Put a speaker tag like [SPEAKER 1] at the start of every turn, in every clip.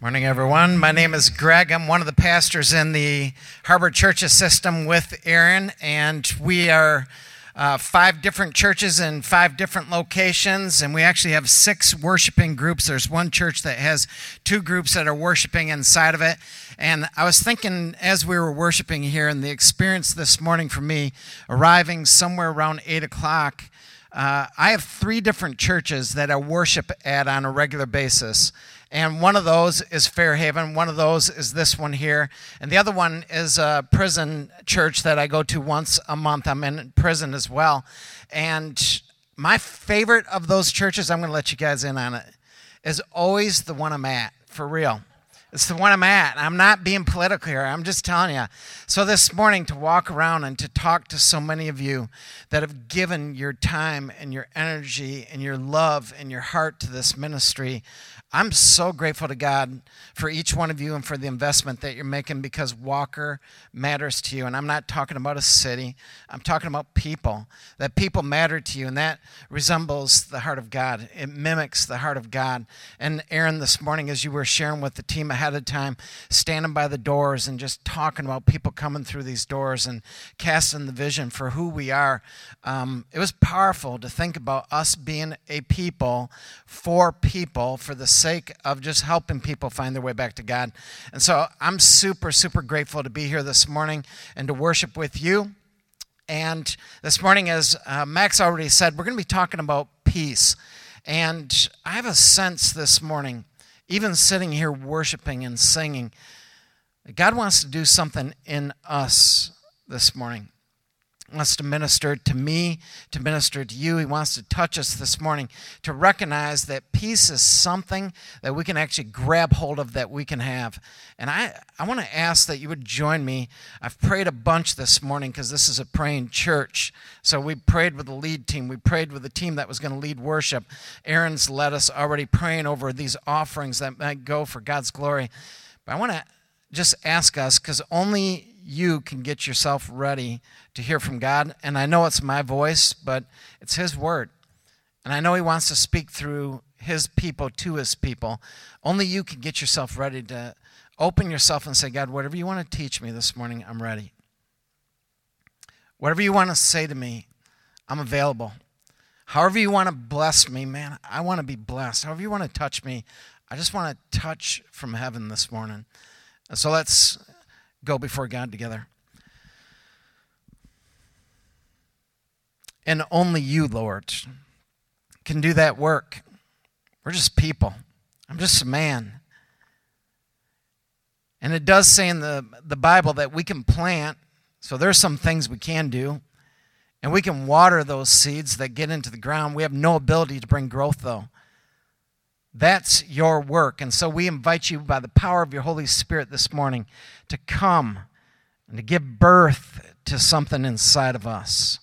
[SPEAKER 1] Morning, everyone. My name is Greg. I'm one of the pastors in the Harbor Churches system with Aaron, and we are 5 different churches in 5 different locations, and we actually have 6 worshiping groups. There's one church that has 2 groups that are worshiping inside of it. And I was thinking as we were worshiping here, and the experience this morning for me, arriving somewhere around 8 o'clock, I have 3 different churches that I worship at on a regular basis. And one of those is Fairhaven, one of those is this one here, and the other one is a prison church that I go to once a month. I'm in prison as well. And my favorite of those churches, I'm going to let you guys in on it, is always the one I'm at, for real. It's the one I'm at. I'm not being political here. I'm just telling you. So this morning, to walk around and to talk to so many of you that have given your time and your energy and your love and your heart to this ministry, I'm so grateful to God for each one of you and for the investment that you're making, because Walker matters to you. And I'm not talking about a city. I'm talking about people. That people matter to you, and that resembles the heart of God. It mimics the heart of God. And Aaron, this morning, as you were sharing with the team ahead of time, standing by the doors and just talking about people coming through these doors and casting the vision for who we are, it was powerful to think about us being a people for the sake of just helping people find their way back to God. And so I'm super, super grateful to be here this morning and to worship with you. And this morning, as Max already said, we're going to be talking about peace. And I have a sense this morning, even sitting here worshiping and singing, that God wants to do something in us this morning. He wants to minister to me, to minister to you. He wants to touch us this morning to recognize that peace is something that we can actually grab hold of, that we can have. And I want to ask that you would join me. I've prayed a bunch this morning because this is a praying church. So we prayed with the lead team. We prayed with the team that was going to lead worship. Aaron's led us already praying over these offerings that might go for God's glory. But I want to just ask us, because only you can get yourself ready to hear from God. And I know it's my voice, but it's His word. And I know He wants to speak through His people to His people. Only you can get yourself ready to open yourself and say, God, whatever you want to teach me this morning, I'm ready. Whatever you want to say to me, I'm available. However you want to bless me, man, I want to be blessed. However you want to touch me, I just want to touch from heaven this morning. So let's go before God together. And only you, Lord, can do that work. We're just people. I'm just a man. And it does say in the Bible that we can plant, so there's some things we can do, and we can water those seeds that get into the ground. We have no ability to bring growth, though. That's your work. And so we invite you by the power of your Holy Spirit this morning to come and to give birth to something inside of us,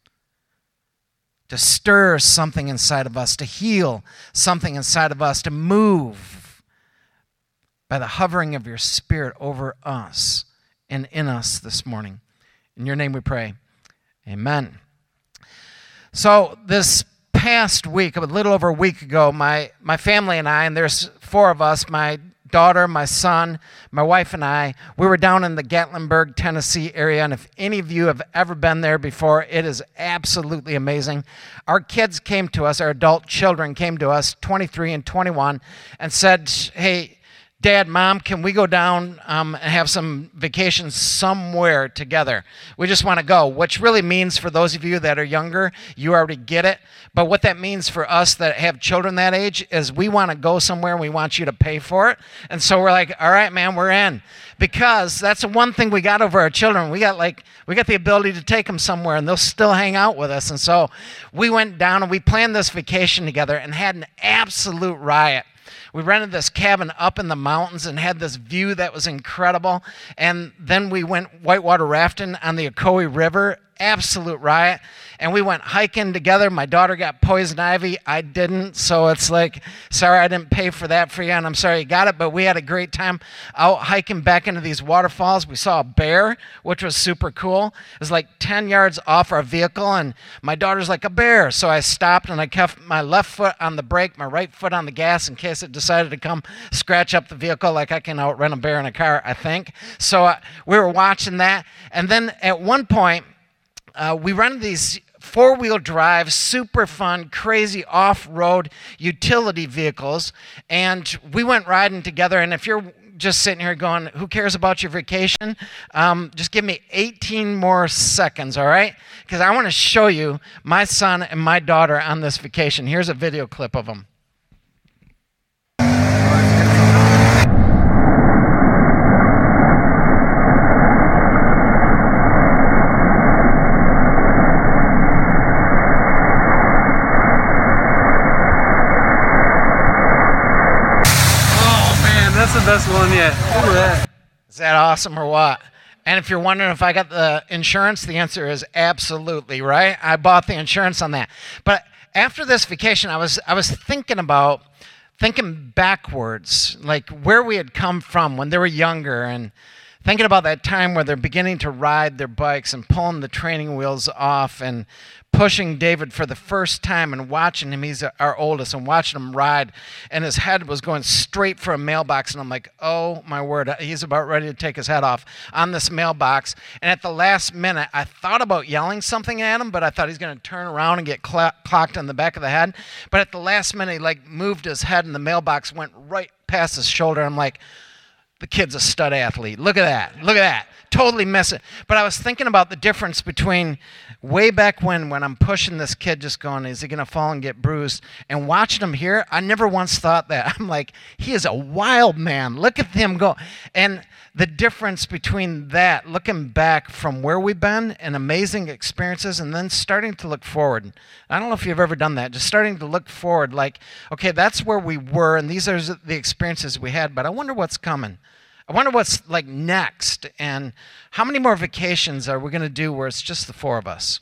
[SPEAKER 1] to stir something inside of us, to heal something inside of us, to move by the hovering of your Spirit over us and in us this morning. In your name we pray. Amen. So this past week, a little over a week ago, my family and I, and there's 4 of us, my daughter, my son, my wife, and I, we were down in the Gatlinburg, Tennessee area, and if any of you have ever been there before, it is absolutely amazing. Our kids came to us, our adult children came to us, 23 and 21, and said, hey, Dad, Mom, can we go down and have some vacation somewhere together? We just want to go, which really means for those of you that are younger, you already get it. But what that means for us that have children that age is we want to go somewhere and we want you to pay for it. And so we're like, all right, man, we're in. Because that's the one thing we got over our children. We got the ability to take them somewhere and they'll still hang out with us. And so we went down and we planned this vacation together and had an absolute riot. We rented this cabin up in the mountains and had this view that was incredible. And then we went whitewater rafting on the Ocoee River. absolute riot. And we went hiking together. My daughter got poison ivy. I didn't. So it's like, sorry, I didn't pay for that for you, and I'm sorry you got it. But we had a great time out hiking back into these waterfalls. We saw a bear, which was super cool. It was like 10 yards off our vehicle, and my daughter's like, a bear. So I stopped, and I kept my left foot on the brake, my right foot on the gas in case it decided to come scratch up the vehicle, like I can outrun a bear in a car, I think. So we were watching that. And then at one point, we rented these four-wheel drive, super fun, crazy off-road utility vehicles, and we went riding together. And if you're just sitting here going, who cares about your vacation? Just give me 18 more seconds, all right? Because I want to show you my son and my daughter on this vacation. Here's a video clip of them.
[SPEAKER 2] That's the best one yet. Look at that.
[SPEAKER 1] Is that awesome or what? And if you're wondering if I got the insurance, the answer is absolutely, right? I bought the insurance on that. But after this vacation, I was thinking backwards, like where we had come from when they were younger, and thinking about that time where they're beginning to ride their bikes and pulling the training wheels off and pushing David for the first time and watching him. He's our oldest, and watching him ride, and his head was going straight for a mailbox, and I'm like, oh my word, he's about ready to take his head off on this mailbox. And at the last minute, I thought about yelling something at him, but I thought he's going to turn around and get clocked on the back of the head. But at the last minute, he moved his head, and the mailbox went right past his shoulder. I'm like, the kid's a stud athlete. Look at that. Look at that. Totally miss it. But I was thinking about the difference between way back when I'm pushing this kid, just going, is he going to fall and get bruised? And watching him here, I never once thought that. I'm like, he is a wild man. Look at him go. And the difference between that, looking back from where we've been and amazing experiences, and then starting to look forward. I don't know if you've ever done that, just starting to look forward, like, okay, that's where we were, and these are the experiences we had, but I wonder what's coming. I wonder what's next, and how many more vacations are we going to do where it's just the four of us?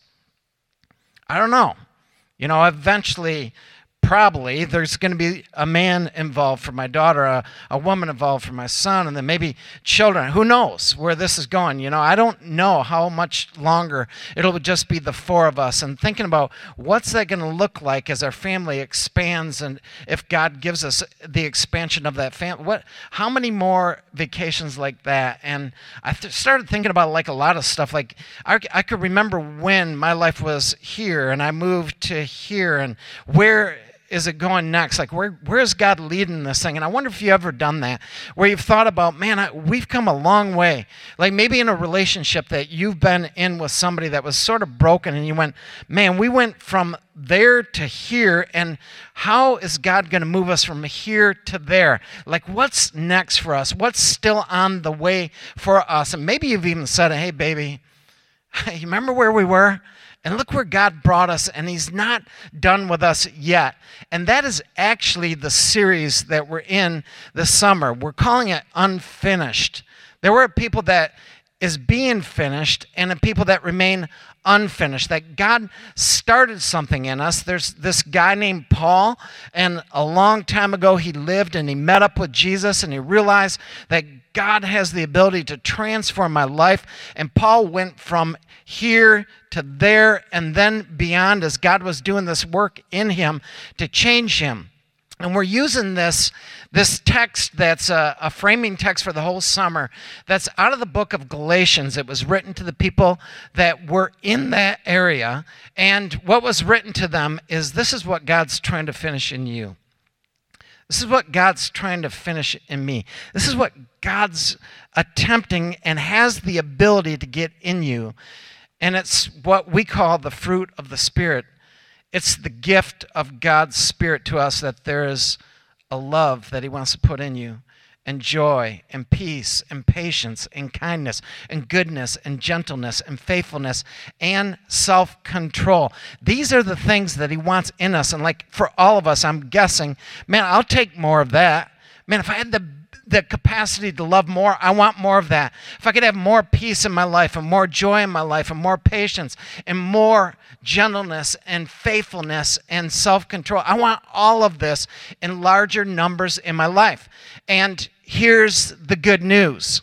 [SPEAKER 1] I don't know. Eventually, probably, there's going to be a man involved for my daughter, a woman involved for my son, and then maybe children. Who knows where this is going? I don't know how much longer it'll just be the four of us. And thinking about what's that going to look like as our family expands, and if God gives us the expansion of that family, how many more vacations like that? And I started thinking about a lot of stuff. I could remember when my life was here, and I moved to here, and where is it going next? Where is God leading this thing? And I wonder if you've ever done that, where you've thought about, man, we've come a long way. Maybe in a relationship that you've been in with somebody that was sort of broken, and you went, man, we went from there to here, and how is God going to move us from here to there? What's next for us? What's still on the way for us? And maybe you've even said, hey, baby, you remember where we were? And look where God brought us, and he's not done with us yet. And that is actually the series that we're in this summer. We're calling it Unfinished. There were people that is being finished and the people that remain unfinished, that God started something in us. There's this guy named Paul, and a long time ago he lived and he met up with Jesus, and he realized that God has the ability to transform my life. And Paul went from here to there and then beyond as God was doing this work in him to change him. And we're using this text that's a framing text for the whole summer that's out of the book of Galatians. It was written to the people that were in that area. And what was written to them is, this is what God's trying to finish in you. This is what God's trying to finish in me. This is what God's attempting and has the ability to get in you. And it's what we call the fruit of the Spirit. It's the gift of God's Spirit to us, that there is a love that he wants to put in you, and joy, and peace, and patience, and kindness, and goodness, and gentleness, and faithfulness, and self-control. These are the things that he wants in us. And for all of us, I'm guessing, man, I'll take more of that. Man, if I had the capacity to love more, I want more of that. If I could have more peace in my life and more joy in my life and more patience and more gentleness and faithfulness and self-control, I want all of this in larger numbers in my life. And here's the good news.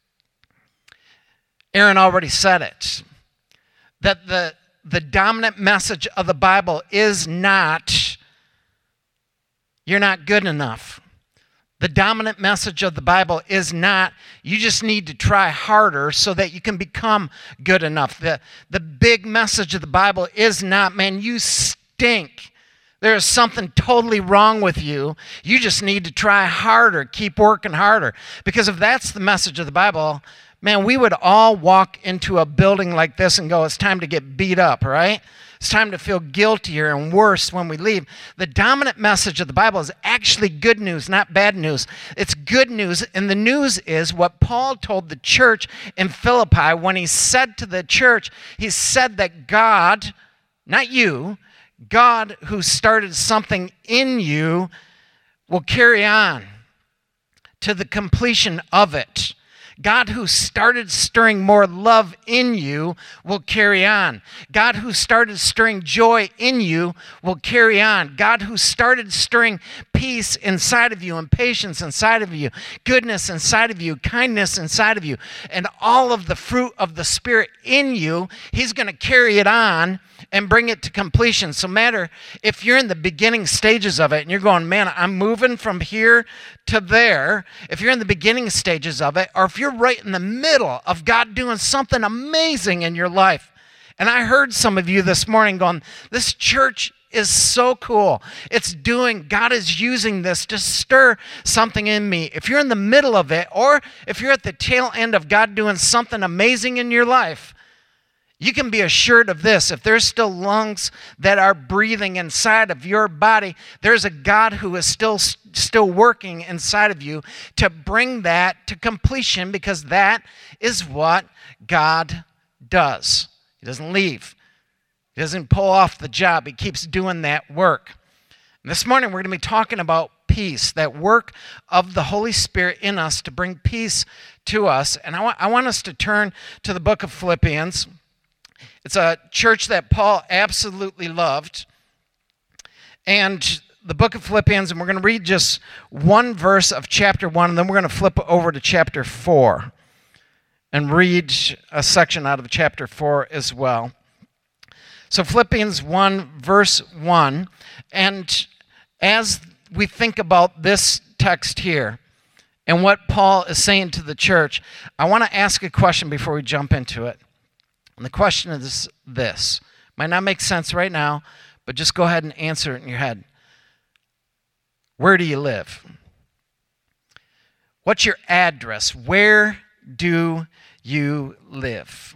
[SPEAKER 1] Aaron already said it, that the dominant message of the Bible is not, you're not good enough. The dominant message of the Bible is not, you just need to try harder so that you can become good enough. The big message of the Bible is not, man, you stink. There is something totally wrong with you. You just need to try harder, keep working harder. Because if that's the message of the Bible, man, we would all walk into a building like this and go, it's time to get beat up, right? It's time to feel guiltier and worse when we leave. The dominant message of the Bible is actually good news, not bad news. It's good news, and the news is what Paul told the church in Philippi when he said to the church, he said that God, not you, God who started something in you will carry on to the completion of it. God who started stirring more love in you will carry on. God who started stirring joy in you will carry on. God who started stirring peace inside of you and patience inside of you, goodness inside of you, kindness inside of you, and all of the fruit of the Spirit in you, He's going to carry it on and bring it to completion. So matter if you're in the beginning stages of it and you're going, man, I'm moving from here to there, if you're in the beginning stages of it, or if you're right in the middle of God doing something amazing in your life. And I heard some of you this morning going, this church is so cool. God is using this to stir something in me. If you're in the middle of it, or if you're at the tail end of God doing something amazing in your life, you can be assured of this. If there's still lungs that are breathing inside of your body, there's a God who is still working inside of you to bring that to completion, because that is what God does. He doesn't leave. He doesn't pull off the job. He keeps doing that work. And this morning we're going to be talking about peace, that work of the Holy Spirit in us to bring peace to us. And I want us to turn to the book of Philippians. It's a church that Paul absolutely loved. And the book of Philippians, and we're going to read just one verse of chapter 1, and then we're going to flip over to chapter 4 and read a section out of chapter 4 as well. So Philippians 1, verse 1, and as we think about this text here and what Paul is saying to the church, I want to ask a question before we jump into it. And the question is this. Might not make sense right now, but just go ahead and answer it in your head. Where do you live? What's your address? Where do you live?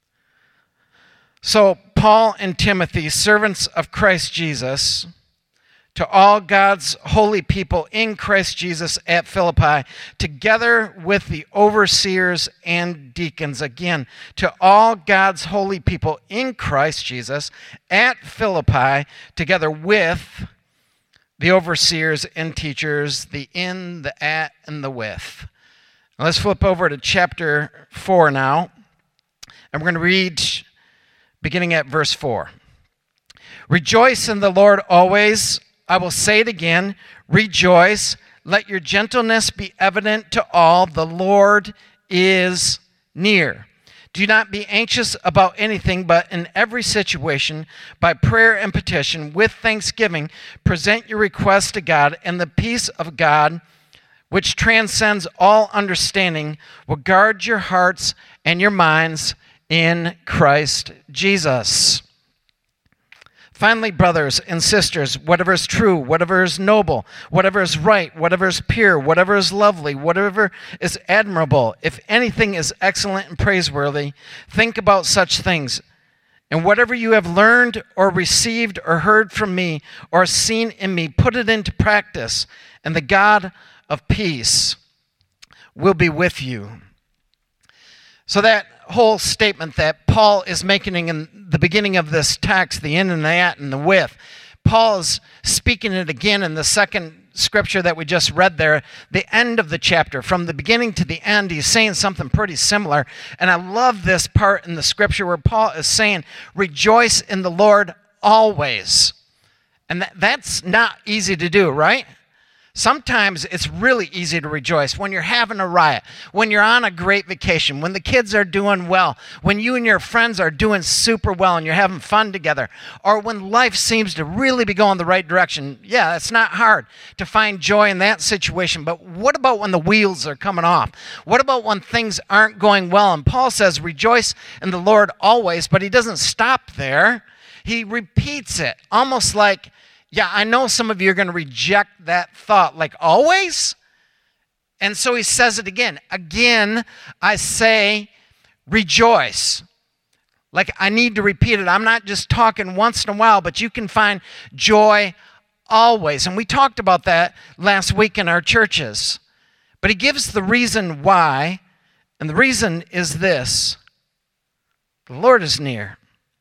[SPEAKER 1] So Paul and Timothy, servants of Christ Jesus, to all God's holy people in Christ Jesus at Philippi, together with the overseers and deacons. Again, to all God's holy people in Christ Jesus at Philippi, together with the overseers and teachers, the in, the at, and the with. Now let's flip over to chapter 4 now, and we're going to read beginning at verse 4. Rejoice in the Lord always. I will say it again, rejoice. Let your gentleness be evident to all. The Lord is near. Do not be anxious about anything, but in every situation, by prayer and petition, with thanksgiving, present your requests to God, and the peace of God, which transcends all understanding, will guard your hearts and your minds in Christ Jesus. Finally, brothers and sisters, whatever is true, whatever is noble, whatever is right, whatever is pure, whatever is lovely, whatever is admirable, if anything is excellent and praiseworthy, think about such things. And whatever you have learned or received or heard from me or seen in me, put it into practice, and the God of peace will be with you. So that whole statement that Paul is making in the beginning of this text, the in and the at and the with, Paul is speaking it again in the second scripture that we just read there, the end of the chapter, from the beginning to the end, he's saying something pretty similar. And I love this part in the scripture where Paul is saying, rejoice in the Lord always. And that's not easy to do, right? Sometimes it's really easy to rejoice when you're having a riot, when you're on a great vacation, when the kids are doing well, when you and your friends are doing super well and you're having fun together, or when life seems to really be going the right direction. Yeah, it's not hard to find joy in that situation. But what about when the wheels are coming off? What about when things aren't going well? And Paul says, rejoice in the Lord always, but he doesn't stop there. He repeats it, almost like, yeah, I know some of you are going to reject that thought, like always. And so he says it again. Again, I say, rejoice. Like I need to repeat it. I'm not just talking once in a while, but you can find joy always. And we talked about that last week in our churches. But he gives the reason why, and the reason is this. The Lord is near.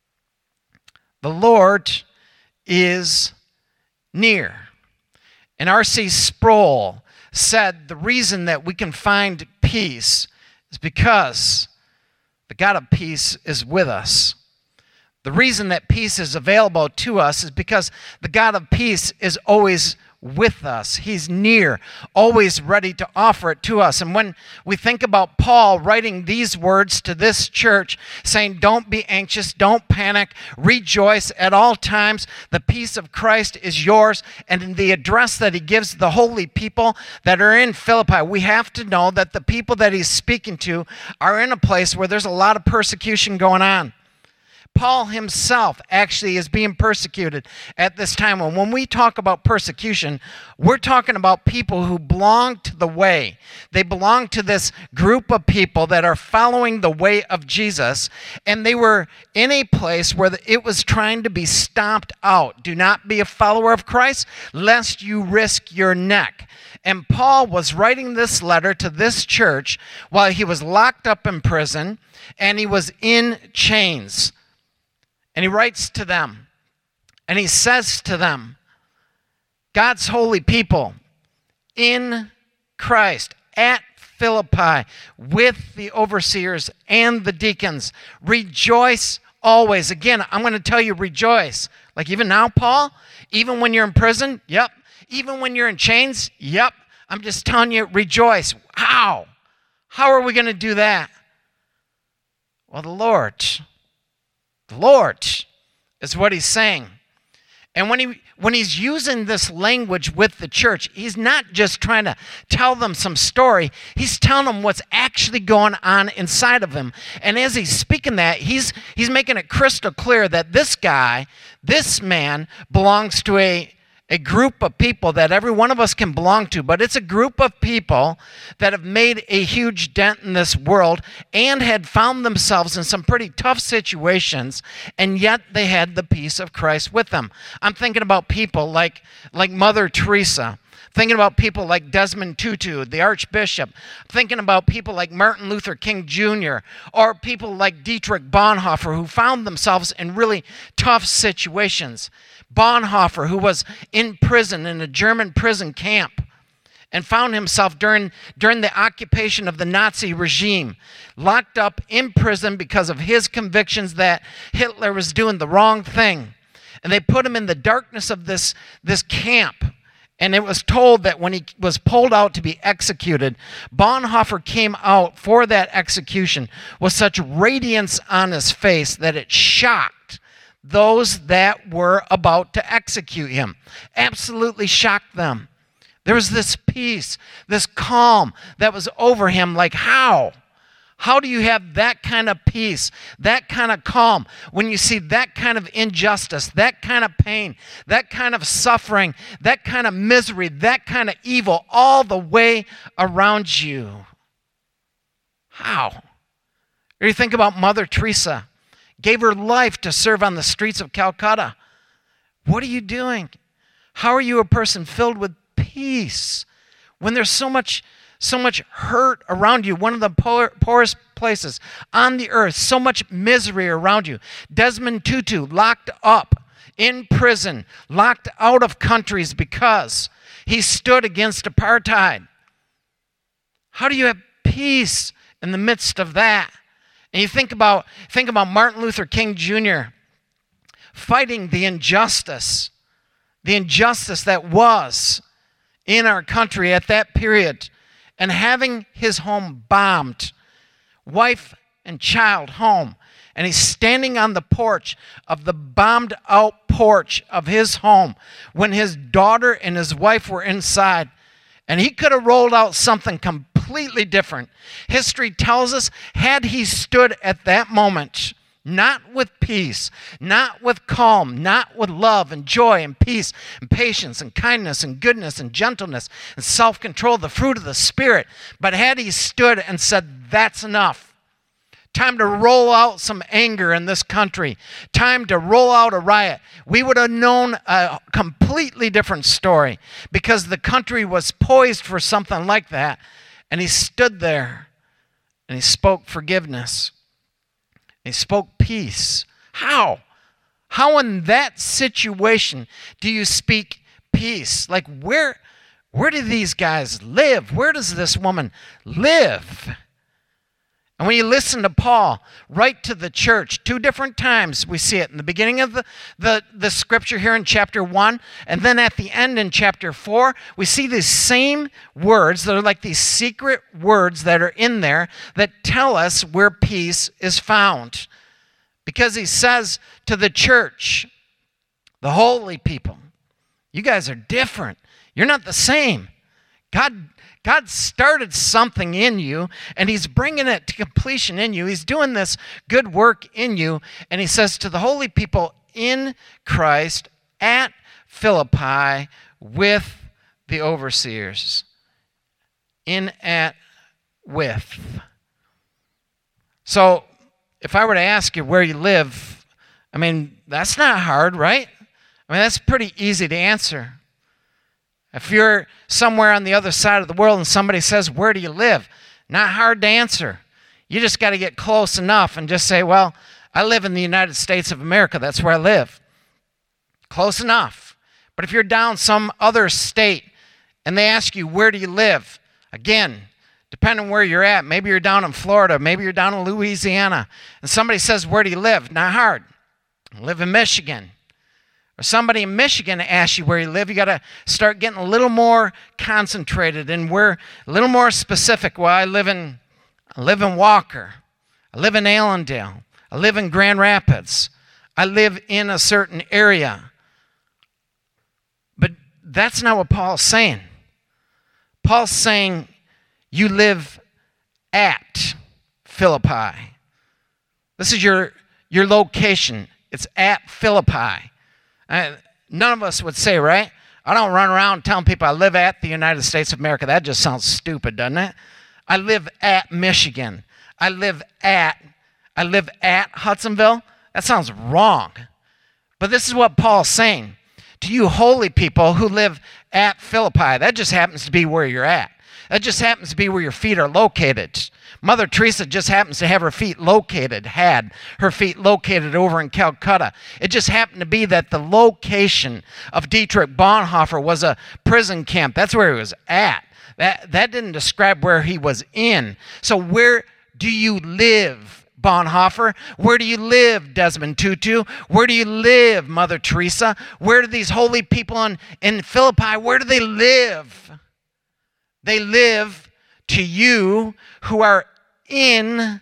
[SPEAKER 1] The Lord is near. And R.C. Sproul said the reason that we can find peace is because the God of peace is with us. The reason that peace is available to us is because the God of peace is always with us. He's near, always ready to offer it to us. And when we think about Paul writing these words to this church, saying, don't be anxious, don't panic, rejoice at all times, the peace of Christ is yours. And in the address that he gives the holy people that are in Philippi, we have to know that the people that he's speaking to are in a place where there's a lot of persecution going on. Paul himself actually is being persecuted at this time. And when we talk about persecution, we're talking about people who belong to the way. They belong to this group of people that are following the way of Jesus. And they were in a place where it was trying to be stomped out. Do not be a follower of Christ, lest you risk your neck. And Paul was writing this letter to this church while he was locked up in prison and he was in chains. And he writes to them, and he says to them, God's holy people in Christ at Philippi with the overseers and the deacons, rejoice always. Again, I'm going to tell you, rejoice. Like even now, Paul, even when you're in prison, yep. Even when you're in chains, yep. I'm just telling you, rejoice. How? How are we going to do that? Well, the Lord is what he's saying. And when he's using this language with the church, he's not just trying to tell them some story. He's telling them what's actually going on inside of him. And as he's speaking that, he's making it crystal clear that this guy, this man, belongs to a group of people that every one of us can belong to, but it's a group of people that have made a huge dent in this world and had found themselves in some pretty tough situations, and yet they had the peace of Christ with them. I'm thinking about people like Mother Teresa, thinking about people like Desmond Tutu, the Archbishop, thinking about people like Martin Luther King Jr., or people like Dietrich Bonhoeffer, who found themselves in really tough situations. Bonhoeffer, who was in prison in a German prison camp and found himself during the occupation of the Nazi regime, locked up in prison because of his convictions that Hitler was doing the wrong thing. And they put him in the darkness of this camp. And it was told that when he was pulled out to be executed, Bonhoeffer came out for that execution with such radiance on his face that it shocked those that were about to execute him. Absolutely shocked them. There was this peace, this calm that was over him. Like how? How do you have that kind of peace, that kind of calm, when you see that kind of injustice, that kind of pain, that kind of suffering, that kind of misery, that kind of evil all the way around you? How? Or you think about Mother Teresa, gave her life to serve on the streets of Calcutta. What are you doing? How are you a person filled with peace when there's so much hurt around you? One of the poorest places on the earth, so much misery around you. Desmond Tutu locked up in prison, locked out of countries because He stood against apartheid. How do you have peace in the midst of that? And you think about Martin Luther King Jr. fighting the injustice that was in our country at that period, and having his home bombed, wife and child home. And he's standing on the porch of the bombed out porch of his home when his daughter and his wife were inside. And he could have rolled out something completely different. History tells us, had he stood at that moment, not with peace, not with calm, not with love and joy and peace and patience and kindness and goodness and gentleness and self-control, the fruit of the Spirit, but had he stood and said, that's enough. Time to roll out some anger in this country. Time to roll out a riot. We would have known a completely different story because the country was poised for something like that. And he stood there and he spoke forgiveness. He spoke peace. How? How in that situation do you speak peace? Like where do these guys live? Where does this woman live? And when you listen to Paul write to the church, 2 different times we see it. In the beginning of the scripture here in chapter 1, and then at the end in chapter 4, we see these same words that are like these secret words that are in there that tell us where peace is found. Because he says to the church, the holy people, you guys are different. You're not the same. God started something in you, and he's bringing it to completion in you. He's doing this good work in you, and he says to the holy people in Christ at Philippi with the overseers. With. So if I were to ask you where you live, I mean, that's not hard, right? I mean, that's pretty easy to answer. If you're somewhere on the other side of the world and somebody says, where do you live? Not hard to answer. You just got to get close enough and just say, well, I live in the United States of America. That's where I live. Close enough. But if you're down some other state and they ask you, where do you live? Again, depending on where you're at, maybe you're down in Florida, maybe you're down in Louisiana, and somebody says, where do you live? Not hard. I live in Michigan. Or somebody in Michigan asks you where you live, you got to start getting a little more concentrated and we're a little more specific. Well, I live in Walker. I live in Allendale. I live in Grand Rapids. I live in a certain area. But that's not what Paul's saying. Paul's saying you live at Philippi. This is your location. It's at Philippi. None of us would say, right? I don't run around telling people I live at the United States of America. That just sounds stupid, doesn't it? I live at Michigan. I live at Hudsonville. That sounds wrong. But this is what Paul's saying. To you holy people who live at Philippi, that just happens to be where you're at. That just happens to be where your feet are located. Mother Teresa just happens to have had her feet located over in Calcutta. It just happened to be that the location of Dietrich Bonhoeffer was a prison camp. That's where he was at. That didn't describe where he was in. So where do you live, Bonhoeffer? Where do you live, Desmond Tutu? Where do you live, Mother Teresa? Where do these holy people in Philippi, where do they live? They live to you who are in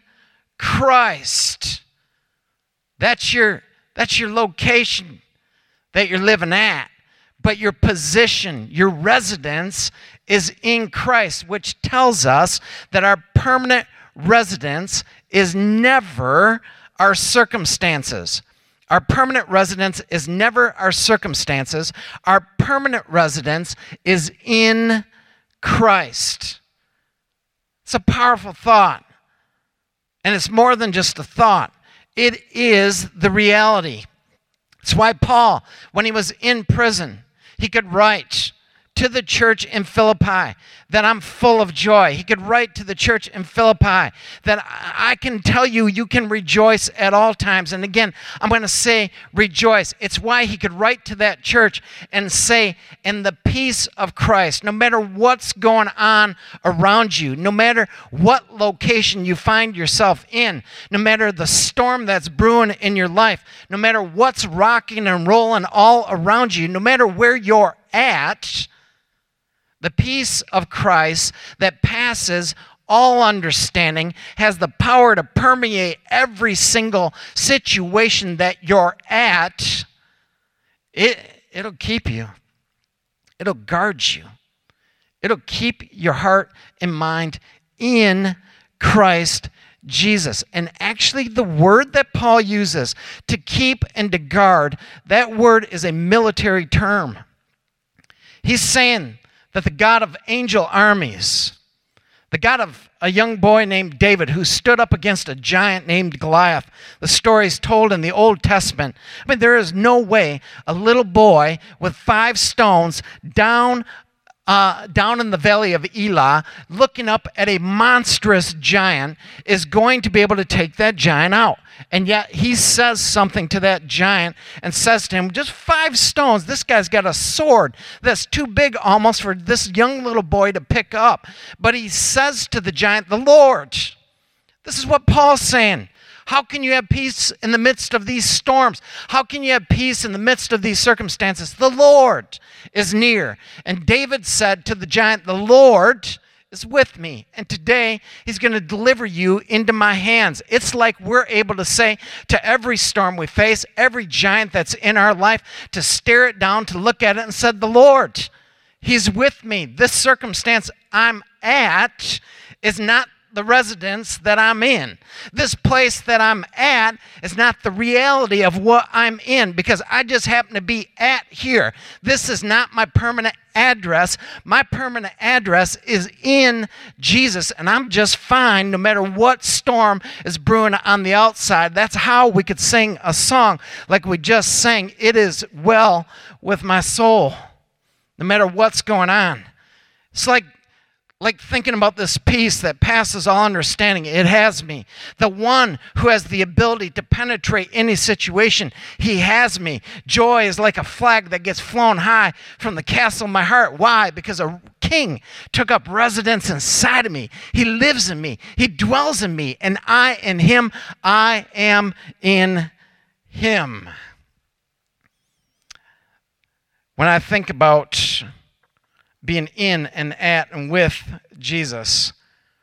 [SPEAKER 1] Christ. That's your location that you're living at. But your position, your residence is in Christ, which tells us that our permanent residence is never our circumstances. Our permanent residence is never our circumstances. Our permanent residence is in Christ. It's a powerful thought. And it's more than just a thought. It is the reality. It's why Paul, when he was in prison, he could write to the church in Philippi that I'm full of joy. He could write to the church in Philippi that I can tell you, you can rejoice at all times. And again, I'm going to say rejoice. It's why he could write to that church and say, in the peace of Christ, no matter what's going on around you, no matter what location you find yourself in, no matter the storm that's brewing in your life, no matter what's rocking and rolling all around you, no matter where you're at, the peace of Christ that passes all understanding has the power to permeate every single situation that you're at. It'll keep you. It'll guard you. It'll keep your heart and mind in Christ Jesus. And actually, the word that Paul uses to keep and to guard, that word is a military term. He's saying that the God of angel armies, the God of a young boy named David who stood up against a giant named Goliath, the story's told in the Old Testament. I mean, there is no way a little boy with 5 stones down in the valley of Elah, looking up at a monstrous giant, is going to be able to take that giant out. And yet he says something to that giant and says to him, just 5 stones, this guy's got a sword that's too big almost for this young little boy to pick up. But he says to the giant, the Lord. This is what Paul's saying. How can you have peace in the midst of these storms? How can you have peace in the midst of these circumstances? The Lord is near. And David said to the giant, the Lord is with me. And today, he's going to deliver you into my hands. It's like we're able to say to every storm we face, every giant that's in our life, to stare it down, to look at it and said, the Lord, he's with me. This circumstance I'm at is not the residence that I'm in. This place that I'm at is not the reality of what I'm in because I just happen to be at here. This is not my permanent address. My permanent address is in Jesus, and I'm just fine no matter what storm is brewing on the outside. That's how we could sing a song like we just sang, It Is Well With My Soul, no matter what's going on. It's like thinking about this peace that passes all understanding. It has me. The one who has the ability to penetrate any situation, he has me. Joy is like a flag that gets flown high from the castle of my heart. Why? Because a king took up residence inside of me. He lives in me. He dwells in me. And I in him, I am in him. When I think about being in and at and with Jesus,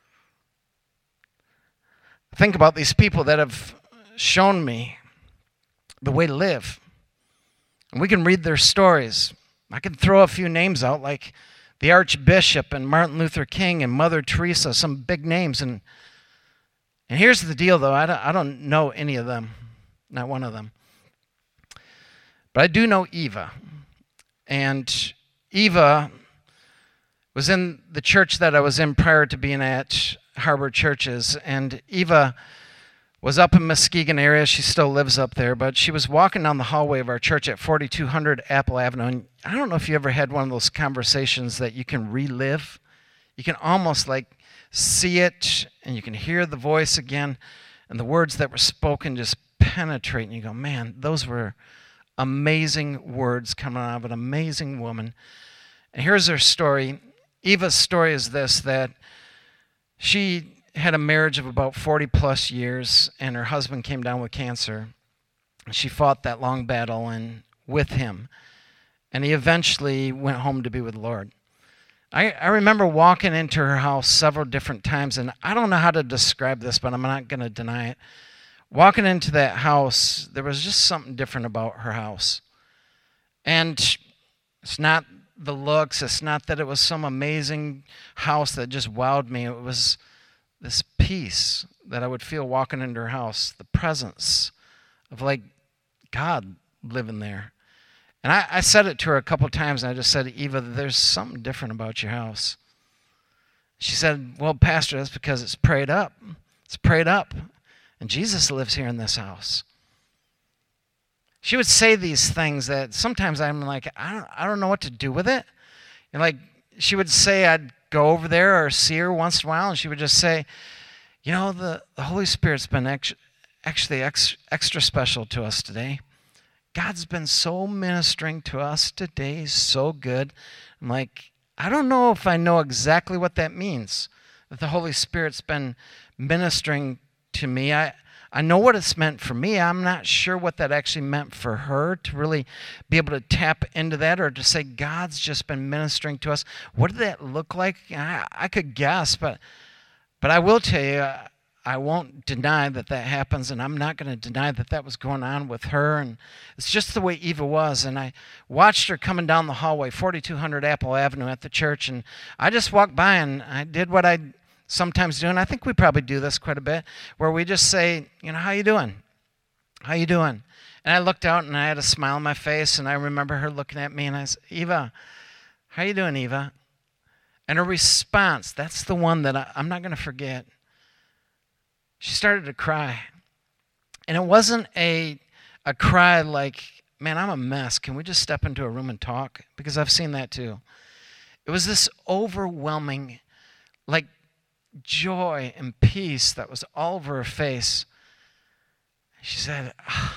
[SPEAKER 1] think about these people that have shown me the way to live. And we can read their stories. I can throw a few names out like the Archbishop and Martin Luther King and Mother Teresa, some big names. And here's the deal, though. I don't know any of them, not one of them. But I do know Eva. And Eva was in the church that I was in prior to being at Harbor Churches, and Eva was up in Muskegon area. She still lives up there, but she was walking down the hallway of our church at 4200 Apple Avenue, and I don't know if you ever had one of those conversations that you can relive. You can almost like see it, and you can hear the voice again, and the words that were spoken just penetrate, and you go, man, those were amazing words coming out of an amazing woman. And here's her story. Eva's story is this, that she had a marriage of about 40 plus years, and her husband came down with cancer. She fought that long battle with him, and he eventually went home to be with the Lord. I remember walking into her house several different times, and I don't know how to describe this, but I'm not going to deny it. Walking into that house, there was just something different about her house. And it's not the looks, it's not that it was some amazing house that just wowed me. It was this peace that I would feel walking into her house, the presence of like God living there. And I said it to her a couple of times, and I just said, Eva, there's something different about your house. She said, well, Pastor, that's because it's prayed up. It's prayed up. And Jesus lives here in this house. She would say these things that sometimes I'm like, I don't know what to do with it. And like she would say, I'd go over there or see her once in a while, and she would just say, you know, the Holy Spirit's been actually extra special to us today. God's been so ministering to us today, so good. I'm like, I don't know if I know exactly what that means, that the Holy Spirit's been ministering to me. I know what it's meant for me. I'm not sure what that actually meant for her, to really be able to tap into that, or to say God's just been ministering to us. What did that look like? I could guess, but I will tell you, I won't deny that happens, and I'm not going to deny that was going on with her. And it's just the way Eva was. And I watched her coming down the hallway, 4200 Apple Avenue at the church, and I just walked by and I did what I sometimes do, and I think we probably do this quite a bit, where we just say, you know, how you doing? How you doing? And I looked out and I had a smile on my face, and I remember her looking at me, and I said, Eva, how you doing, Eva? And her response, that's the one that I'm not going to forget. She started to cry. And it wasn't a cry like, man, I'm a mess. Can we just step into a room and talk? Because I've seen that too. It was this overwhelming, like, joy and peace that was all over her face. She said,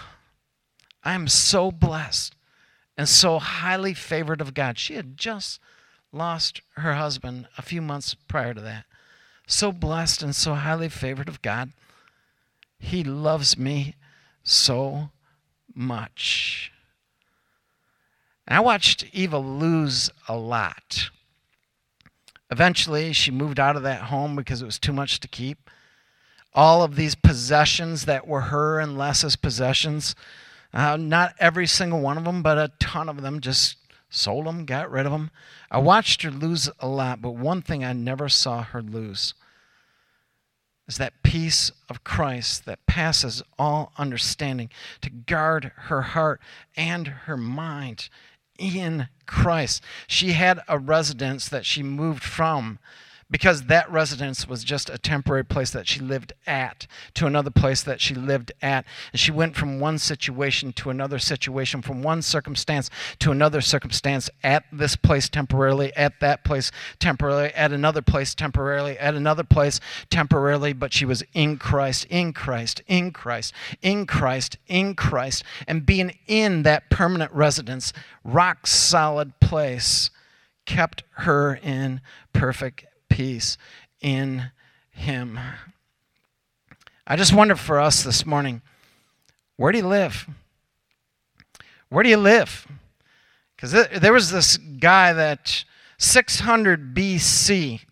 [SPEAKER 1] I am so blessed and so highly favored of God. She had just lost her husband a few months prior to that. So blessed and so highly favored of God. He loves me so much. And I watched Eva lose a lot. Eventually, she moved out of that home because it was too much to keep. All of these possessions that were her and Les's possessions, not every single one of them, but a ton of them, just sold them, got rid of them. I watched her lose a lot, but one thing I never saw her lose is that peace of Christ that passes all understanding, to guard her heart and her mind in Christ. She had a residence that she moved from, because that residence was just a temporary place that she lived at, to another place that she lived at. And she went from one situation to another situation, from one circumstance to another circumstance, at this place temporarily, at that place temporarily, at another place temporarily, at another place temporarily, but she was in Christ, in Christ, in Christ, in Christ, in Christ, and being in that permanent residence, rock solid place, kept her in perfect peace in Him. I just wonder for us this morning, where do you live? Where do you live? Because there was this guy that 600 BC,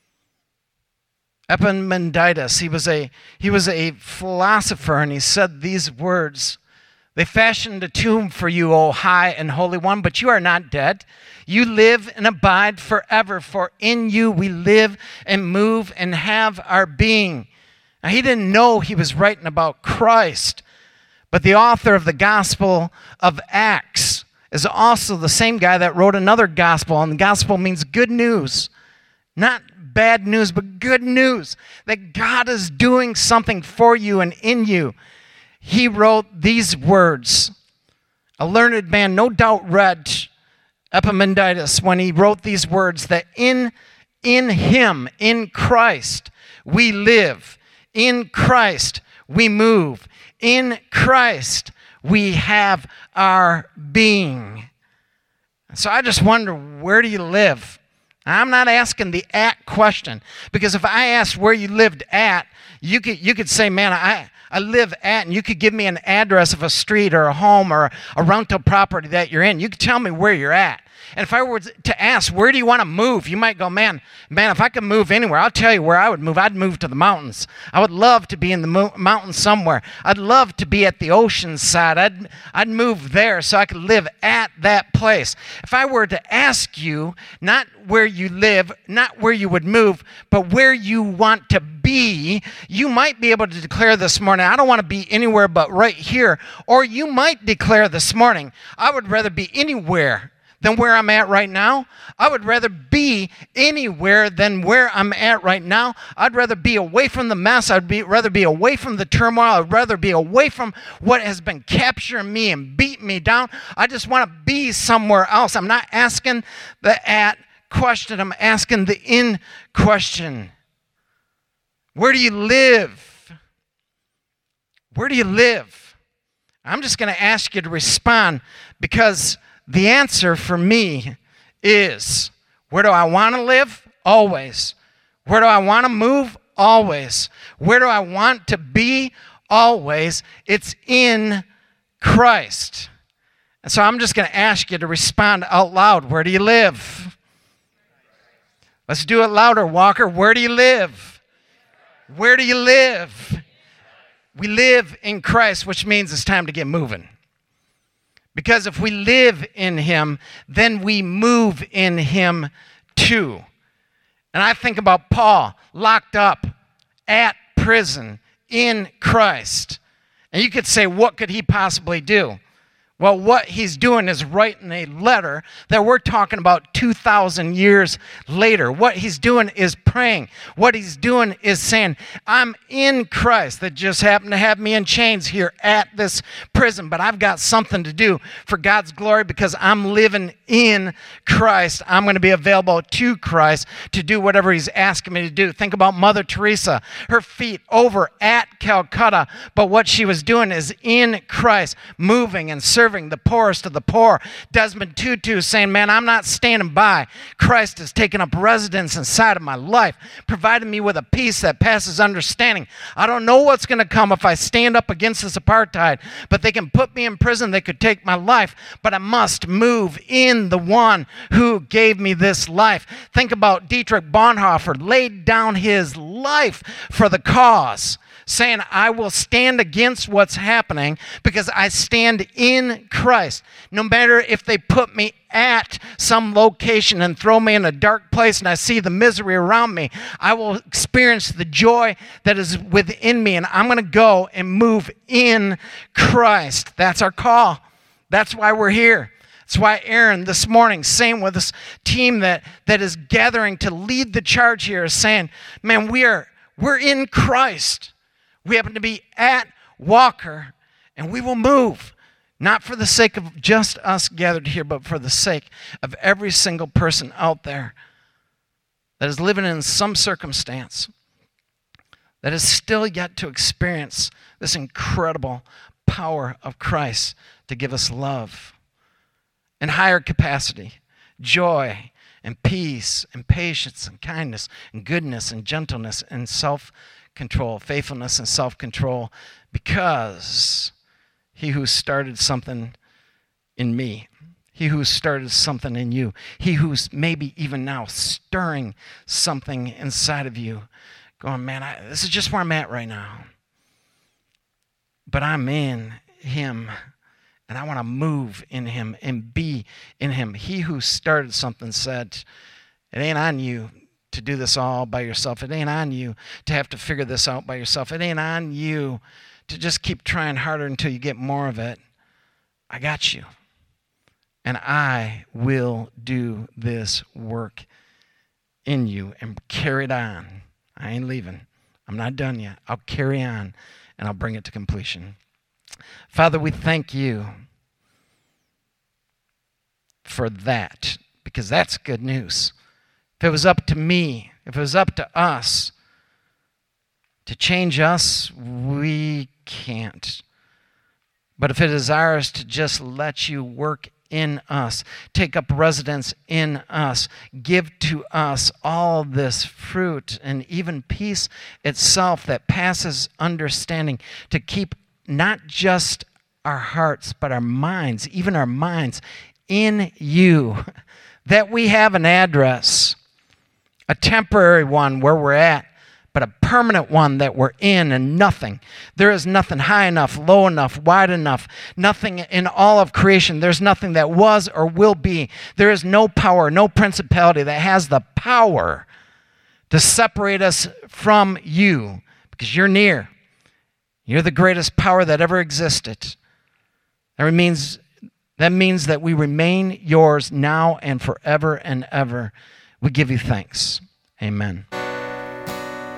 [SPEAKER 1] Epimenides, he was a philosopher, and he said these words: "They fashioned a tomb for you, O high and holy one, but you are not dead. You live and abide forever, for in you we live and move and have our being." Now, he didn't know he was writing about Christ, but the author of the Gospel of Acts is also the same guy that wrote another gospel, and the gospel means good news. Not bad news, but good news, that God is doing something for you and in you. He wrote these words. A learned man no doubt read Epimenides when he wrote these words, that in Him, in Christ, we live. In Christ, we move. In Christ, we have our being. So I just wonder, where do you live? I'm not asking the at question, because if I asked where you lived at, you could say, man, I live at, and you could give me an address of a street or a home or a rental property that you're in. You could tell me where you're at. And if I were to ask, where do you want to move? You might go, man, if I could move anywhere, I'll tell you where I would move. I'd move to the mountains. I would love to be in the mountains somewhere. I'd love to be at the ocean side. I'd move there so I could live at that place. If I were to ask you, not where you live, not where you would move, but where you want to be, you might be able to declare this morning, I don't want to be anywhere but right here. Or you might declare this morning, I would rather be anywhere than where I'm at right now. I would rather be anywhere than where I'm at right now. I'd rather be away from the mess. Rather be away from the turmoil. I'd rather be away from what has been capturing me and beating me down. I just want to be somewhere else. I'm not asking the at question. I'm asking the in question. Where do you live? Where do you live? I'm just going to ask you to respond, because the answer for me is, where do I want to live? Always. Where do I want to move? Always. Where do I want to be? Always. It's in Christ. And so I'm just going to ask you to respond out loud. Where do you live? Let's do it louder, Walker. Where do you live? Where do you live? We live in Christ, which means it's time to get moving. Because if we live in Him, then we move in Him too. And I think about Paul locked up at prison in Christ. And you could say, what could he possibly do? Well, what he's doing is writing a letter that we're talking about 2,000 years later. What he's doing is praying. What he's doing is saying, I'm in Christ that just happened to have me in chains here at this prison, but I've got something to do for God's glory because I'm living in Christ. I'm going to be available to Christ to do whatever He's asking me to do. Think about Mother Teresa, her feet over at Calcutta, but what she was doing is in Christ, moving and serving the poorest of the poor. Desmond Tutu saying, man, I'm not standing by. Christ has taken up residence inside of my life, providing me with a peace that passes understanding. I don't know what's going to come if I stand up against this apartheid, but they can put me in prison. They could take my life, but I must move in the one who gave me this life. Think about Dietrich Bonhoeffer, laid down his life for the cause, saying, I will stand against what's happening because I stand in Christ. No matter if they put me at some location and throw me in a dark place and I see the misery around me, I will experience the joy that is within me, and I'm going to go and move in Christ. That's our call. That's why we're here. That's why Aaron this morning, same with this team that is gathering to lead the charge here, is saying, man, we're in Christ. We happen to be at Walker, and we will move, not for the sake of just us gathered here, but for the sake of every single person out there that is living in some circumstance, that is still yet to experience this incredible power of Christ to give us love and higher capacity, joy and peace and patience and kindness and goodness and gentleness and self-control, faithfulness and self-control, because He who started something in me, He who started something in you, He who's maybe even now stirring something inside of you, going, man, this is just where I'm at right now. But I'm in Him, and I want to move in Him and be in Him. He who started something said, it ain't on you to do this all by yourself. It ain't on you to have to figure this out by yourself. It ain't on you to just keep trying harder until you get more of it. I got you. And I will do this work in you and carry it on. I ain't leaving. I'm not done yet. I'll carry on and I'll bring it to completion. Father, we thank You for that, because that's good news. If it was up to me, if it was up to us to change us, we can't. But if it is ours to just let You work in us, take up residence in us, give to us all this fruit and even peace itself that passes understanding, to keep not just our hearts, but our minds, even our minds, in You, that we have an address, a temporary one where we're at, but a permanent one that we're in, and nothing. There is nothing high enough, low enough, wide enough, nothing in all of creation. There's nothing that was or will be. There is no power, no principality that has the power to separate us from You, because You're near. You're the greatest power that ever existed. That means that we remain Yours now and forever and ever. We give You thanks. Amen.